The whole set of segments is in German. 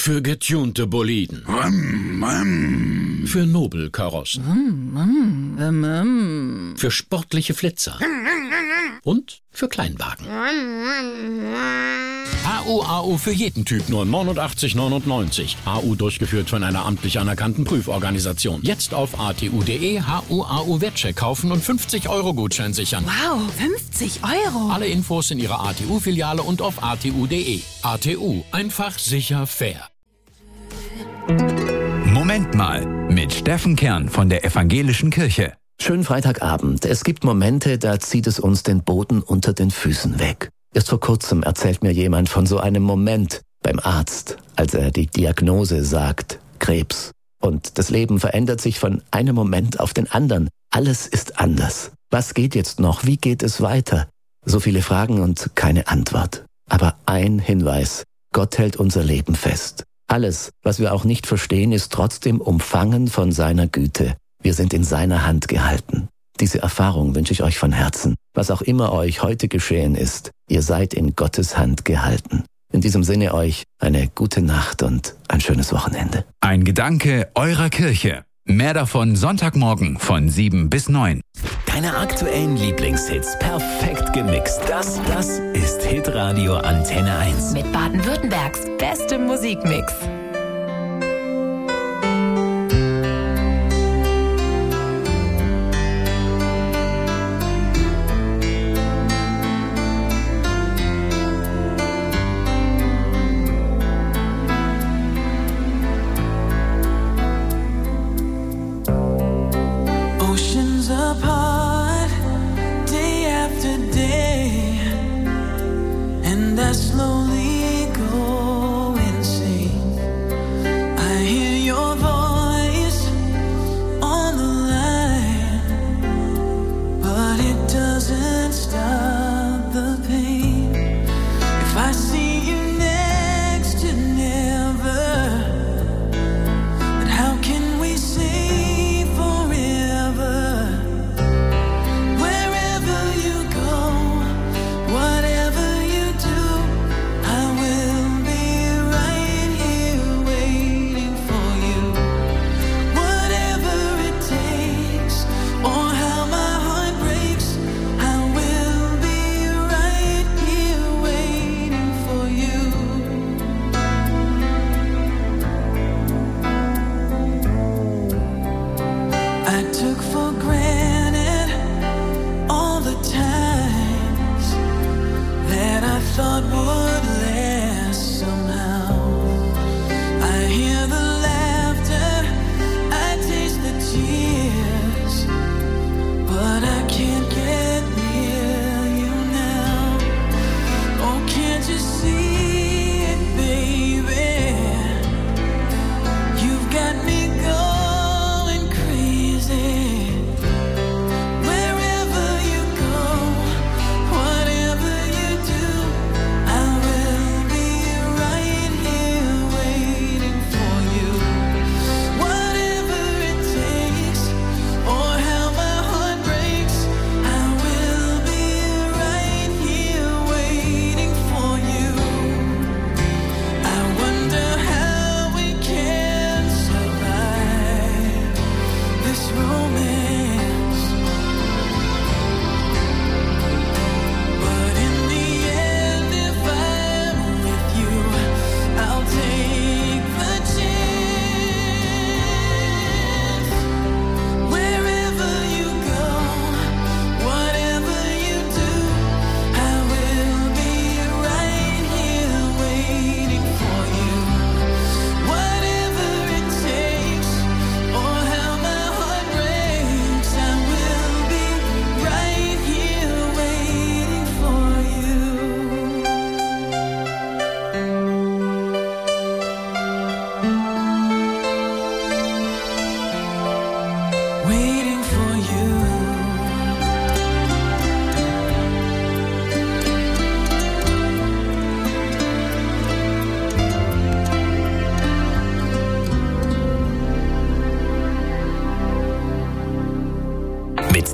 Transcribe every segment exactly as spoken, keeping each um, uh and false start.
Für getunte Boliden. Rum, rum. Für Nobelkarossen. Mm, mm, mm, mm. Für sportliche Flitzer. Und für Kleinwagen. H U A U für jeden Typ nur neunundachtzig neunundneunzig. H U durchgeführt von einer amtlich anerkannten Prüforganisation. Jetzt auf a t u punkt d e H U A U Wertcheck kaufen und fünfzig Euro Gutschein sichern. Wow, fünfzig Euro. Alle Infos in Ihrer A T U-Filiale und auf a t u punkt d e. A T U. Einfach, sicher, fair. Moment mal mit Steffen Kern von der Evangelischen Kirche. Schönen Freitagabend. Es gibt Momente, da zieht es uns den Boden unter den Füßen weg. Erst vor kurzem erzählt mir jemand von so einem Moment beim Arzt, als er die Diagnose sagt, Krebs. Und das Leben verändert sich von einem Moment auf den anderen. Alles ist anders. Was geht jetzt noch? Wie geht es weiter? So viele Fragen und keine Antwort. Aber ein Hinweis. Gott hält unser Leben fest. Alles, was wir auch nicht verstehen, ist trotzdem umfangen von seiner Güte. Wir sind in seiner Hand gehalten. Diese Erfahrung wünsche ich euch von Herzen. Was auch immer euch heute geschehen ist, ihr seid in Gottes Hand gehalten. In diesem Sinne euch eine gute Nacht und ein schönes Wochenende. Ein Gedanke eurer Kirche. Mehr davon Sonntagmorgen von sieben bis neun. Deine aktuellen Lieblingshits perfekt gemixt. Das, das ist Hitradio Antenne eins. Mit Baden-Württembergs bestem Musikmix. I slowly go insane.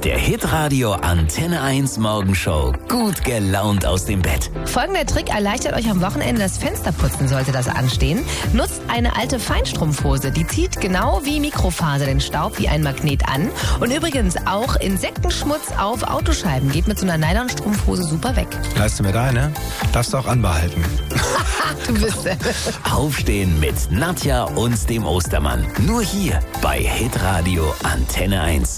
mit der Hitradio Antenne eins Morgenshow gut gelaunt aus dem Bett. Folgender Trick erleichtert euch am Wochenende das Fensterputzen, sollte das anstehen. Nutzt eine alte Feinstrumpfhose. Die zieht genau wie Mikrofaser den Staub wie ein Magnet an. Und übrigens auch Insektenschmutz auf Autoscheiben geht mit so einer Nylonstrumpfhose super weg. Leiste mir deine, darfst du auch anbehalten. Du bist Aufstehen mit Nadja und dem Ostermann. Nur hier bei Hitradio Antenne eins.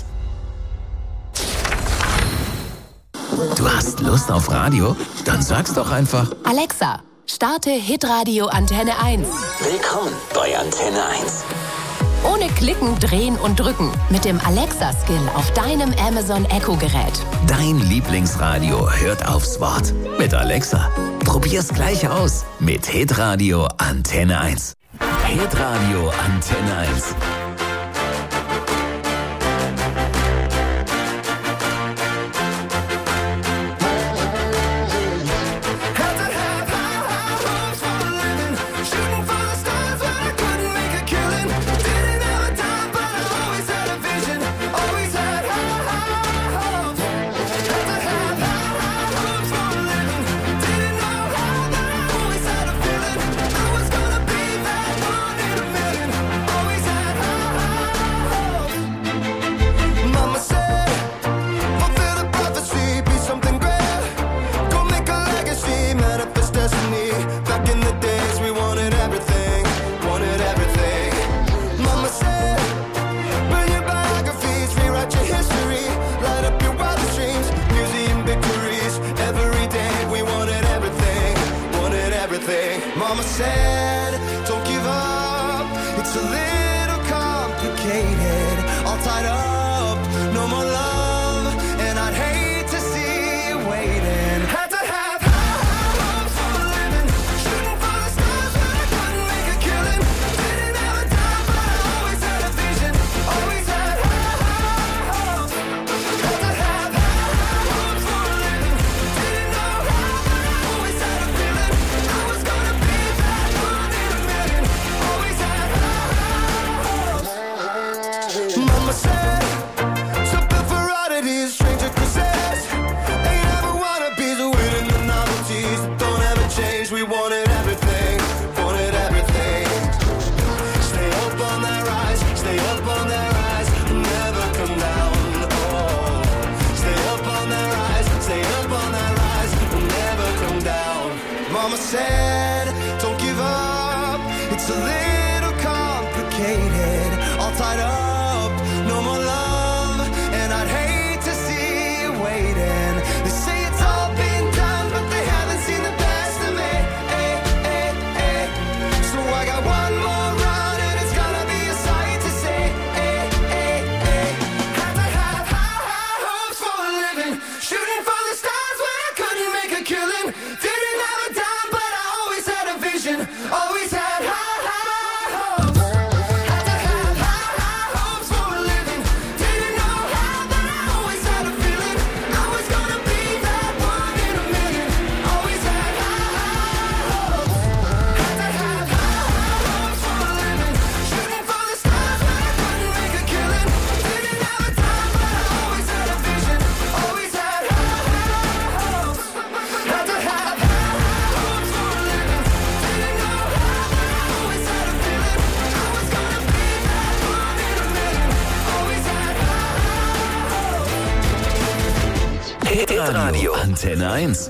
Du hast Lust auf Radio? Dann sag's doch einfach. Alexa, starte Hitradio Antenne eins. Willkommen bei Antenne eins. Ohne Klicken, Drehen und Drücken. Mit dem Alexa-Skill auf deinem Amazon Echo-Gerät. Dein Lieblingsradio hört aufs Wort. Mit Alexa. Probier's gleich aus. Mit Hitradio Antenne eins. Hitradio Antenne eins. Mama said, don't give up. It's a little complicated. All tied up, no more love. And I'd hate to see you waiting. Had to have high hopes for a living. Shooting for the stars, but I couldn't make a killing. Didn't have a dime, but I always had a vision. Always had high hopes. Had to have high hopes for a living. Didn't know how, but I always had a feeling. I was gonna be that one in a million. Always had high hopes. Mama said, something for oddities, stranger kisses. Ain't ever wannabes, winning the novelties that don't ever change. We wanted everything, wanted everything. Stay up on that rise, stay up on that rise, never come down. Oh, stay up on that rise, stay up on that rise, never come down. Mama said, don't give up. It's a little complicated, all tied up, no more love, and I'd hate to see you waiting. They say it's all been done, but they haven't seen the best of me. Eh, eh, eh. So I got one more run, and it's gonna be a sight to see. Eh, eh, eh. Had to have high, high hopes for a living. Shooting for the stars when I couldn't make a killing. Didn't have a dime, but I always had a vision. Always had high, high hopes. Had to have high, high hopes for a living. Didn't know how, but I always had a feeling. I was gonna be that one in a million. Always had high, high hopes. Had to have high, high hopes for a living. Shooting for the stars when I couldn't make a killing. Didn't have a time, but I always had a vision. Always had high, high hopes. Had to have high, high hopes for a living. Didn't know how, but I always had a feeling. I was gonna be that one in a million. Always had high, high hopes. Hitradio Antenne eins.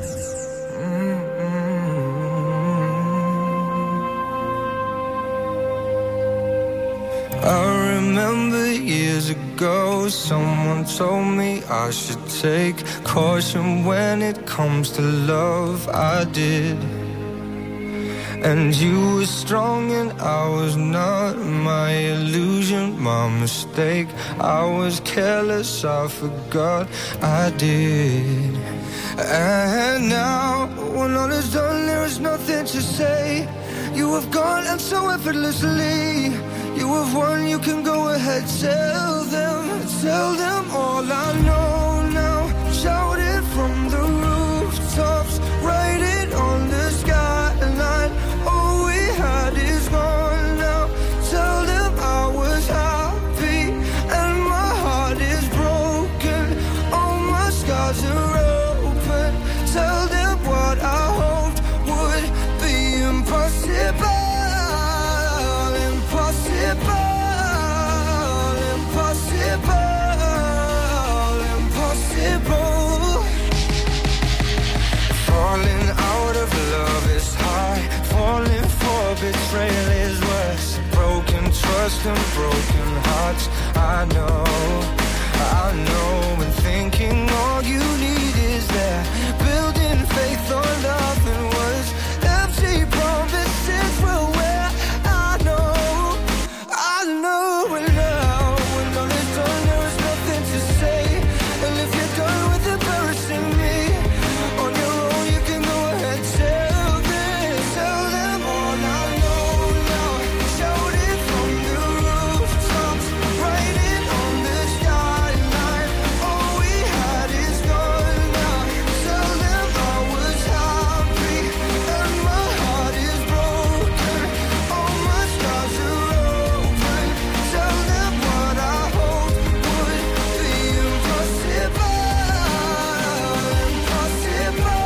I remember years ago, someone told me I should take caution when it comes to love. I did. And you were strong and I was not. My illusion, my mistake. I was careless, I forgot I did. And now, when all is done, there is nothing to say. You have gone and so effortlessly. You have won, you can go ahead, tell them, tell them all I know now. Shout it from the rooftops, write it on the skyline. All we had is gone now. Tell them I was happy and my heart is broken. constant broken hearts. I know, I know, and thinking all you need is there. Building faith on nothing was empty promises were where I know, I know, and now when all is done there is nothing to say. And if you're done with embarrassing me on your own, you can go ahead, tell them, tell them all I know now. Shout it from the rooftops, write it on the skyline. All we had is gone now. Tell them I was happy and my heart is broken. All my scars are open. Tell them what I hoped would be impossible. Impossible.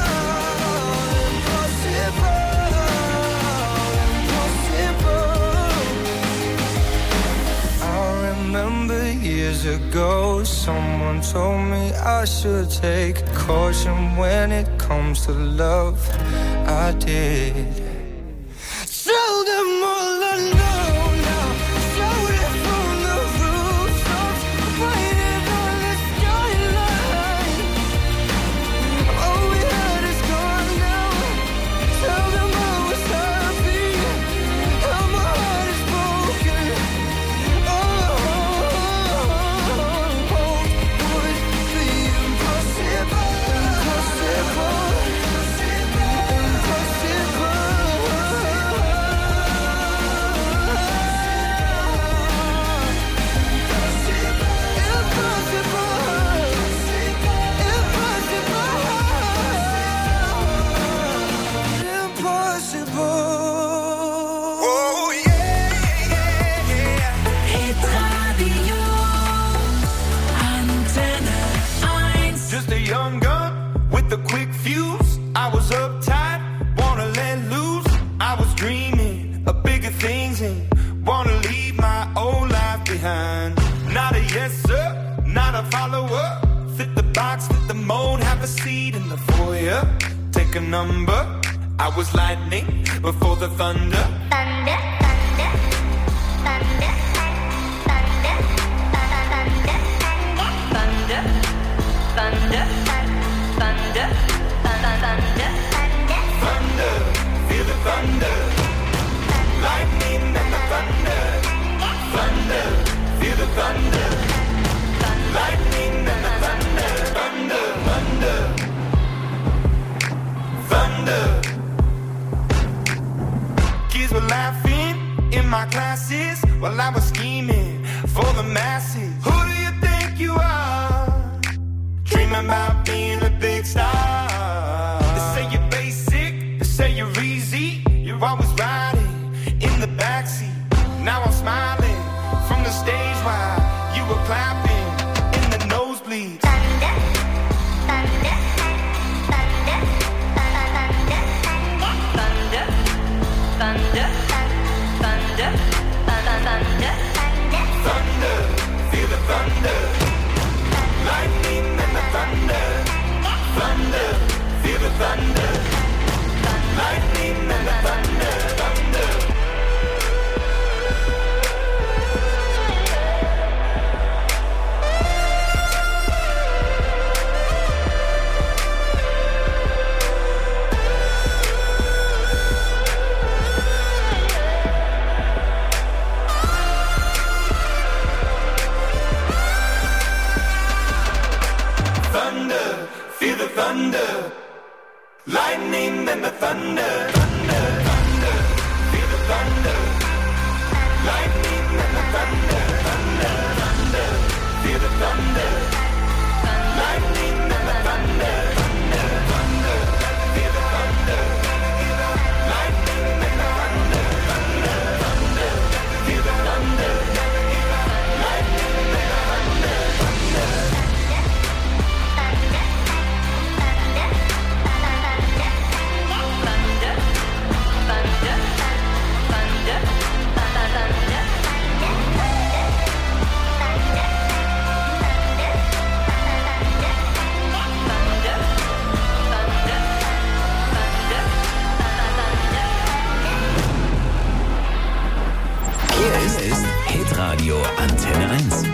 Impossible. Impossible. I remember years ago, someone told me I should take caution when it comes to love. I did. Tell them all I know now. Shout it from the rooftops, write it on the skyline. All we had is gone now. Tell them I was happy and my heart is broken. Oh, would be impossible. Impossible. Just a young gun with a quick fuse. I was uptight, wanna let loose. I was dreaming of bigger things and wanna leave my old life behind. Not a yes sir, not a follower. Fit the box, fit the mold, have a seat in the foyer. Take a number. I was lightning before the thunder. Thunder, thunder, thunder, thunder, thunder, thunder, thunder, thunder, thunder, Thunder, feel the thunder. Lightning and the thunder. Thunder, feel the thunder. Lightning and the thunder. Thunder, thunder, thunder. Kids were laughing in my classes while I was scheming for the masses. Who do you think you are? Dreaming about being a big star. They say you're basic, they say you're easy. You're always riding in the backseat. Now I'm smiling from the stage while you were clapping in the nosebleeds. thunder, thunder, thunder, thunder, thunder, thunder, thunder, Thunder, feel the thunder. Lightning and the thunder. Thunder, feel the thunder. Lightning and the thunder. Thunder. Thunder, feel the thunder. Lightning and the thunder. Thunder, thunder, feel the thunder. Lightning and the thunder. Thunder, thunder, feel the thunder. Lightning and the thunder. Thunder, thunder, feel the thunder. Lightning and the thunder. Thunder, thunder, feel the thunder. Lightning and the thunder. Thunder. thunder, thunder, thunder, Hitradio Antenne eins.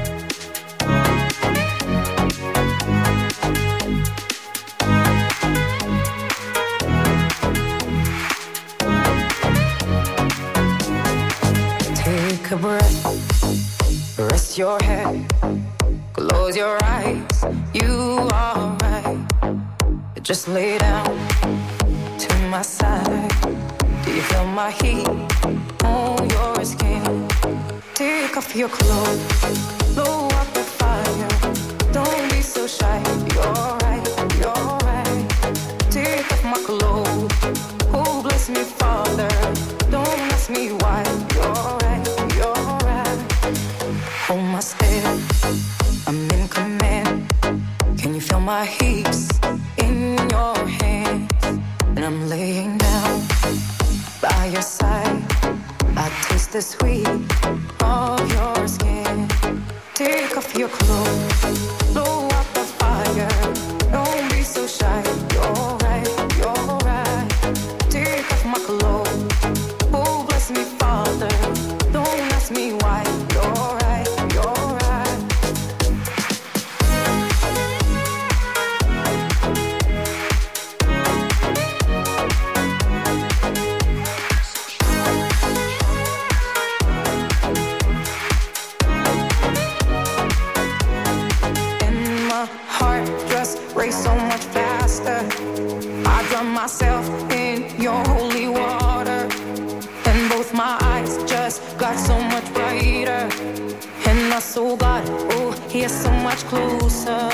Take a breath, rest your head, close your eyes, you are right. Just lay down to my side. Do you feel my heat on your skin? Take off your clothes, blow up the fire. Don't be so shy, you're right, you're right. Take off my clothes, oh bless me Father. Don't ask me why, you're right, you're right. Hold my step, I'm in command. Can you feel my heaps in your hands? And I'm laying down by your side. I taste the sweet of your skin. Take off your clothes, blow up the fire. Don't be so shy, you're right, you're right. Take off my clothes, oh bless me Father. Don't ask me why, you're right, you're right. And my heart just race so much faster. I drown myself in your holy water. And both my eyes just got so much brighter. And I saw God, oh, He is so much closer.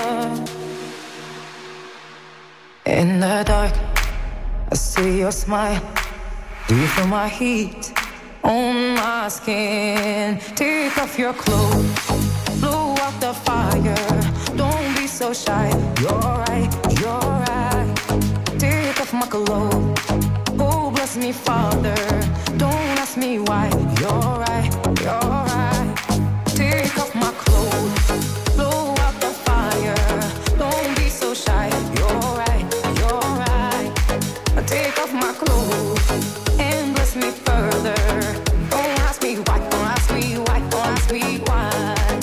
In the dark, I see your smile. Do you feel my heat on my skin? Take off your clothes, blow up the fire. Don't be so shy, you're right, you're right. Take off my clothes, oh bless me Father. Don't ask me why, you're right, you're right. Take off my clothes, blow up the fire. Don't be so shy, you're right, you're right. Take off my clothes and bless me further. Don't ask me why, don't ask me why, don't ask me why.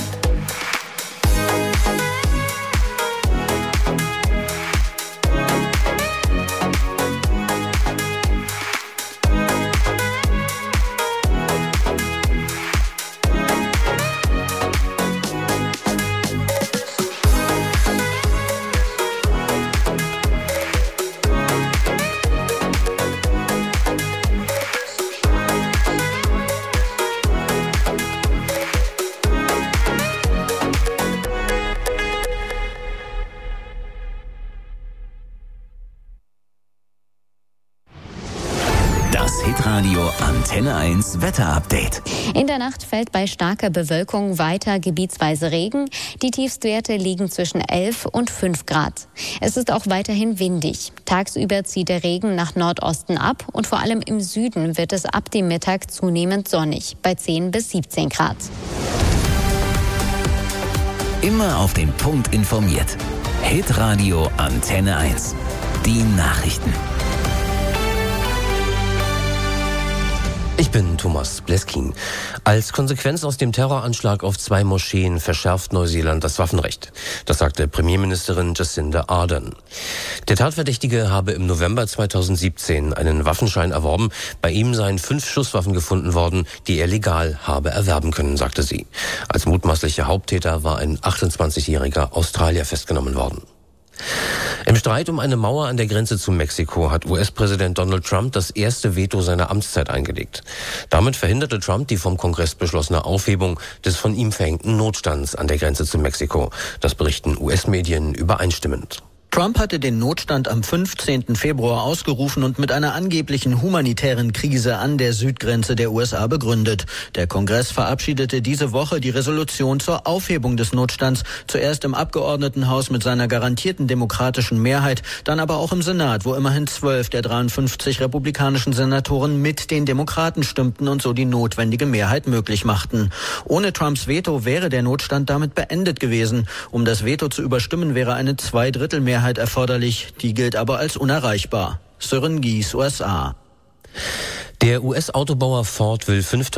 Das Hitradio Antenne eins Wetterupdate. In der Nacht fällt bei starker Bewölkung weiter gebietsweise Regen. Die Tiefstwerte liegen zwischen elf und fünf Grad. Es ist auch weiterhin windig. Tagsüber zieht der Regen nach Nordosten ab und vor allem im Süden wird es ab dem Mittag zunehmend sonnig, bei zehn bis siebzehn Grad. Immer auf den Punkt informiert. Hitradio Antenne eins. Die Nachrichten. Ich bin Thomas Bleskin. Als Konsequenz aus dem Terroranschlag auf zwei Moscheen verschärft Neuseeland das Waffenrecht. Das sagte Premierministerin Jacinda Ardern. Der Tatverdächtige habe im November zweitausendsiebzehn einen Waffenschein erworben. Bei ihm seien fünf Schusswaffen gefunden worden, die er legal habe erwerben können, sagte sie. Als mutmaßlicher Haupttäter war ein achtundzwanzigjähriger Australier festgenommen worden. Im Streit um eine Mauer an der Grenze zu Mexiko hat U S-Präsident Donald Trump das erste Veto seiner Amtszeit eingelegt. Damit verhinderte Trump die vom Kongress beschlossene Aufhebung des von ihm verhängten Notstands an der Grenze zu Mexiko. Das berichten U S-Medien übereinstimmend. Trump hatte den Notstand am fünfzehnten Februar ausgerufen und mit einer angeblichen humanitären Krise an der Südgrenze der U S A begründet. Der Kongress verabschiedete diese Woche die Resolution zur Aufhebung des Notstands, zuerst im Abgeordnetenhaus mit seiner garantierten demokratischen Mehrheit, dann aber auch im Senat, wo immerhin zwölf der dreiundfünfzig republikanischen Senatoren mit den Demokraten stimmten und so die notwendige Mehrheit möglich machten. Ohne Trumps Veto wäre der Notstand damit beendet gewesen. Um das Veto zu überstimmen, wäre eine Zweidrittelmehrheit erforderlich, die gilt aber als unerreichbar. Sören Gies, U S A. Der U S-Autobauer Ford will fünftausend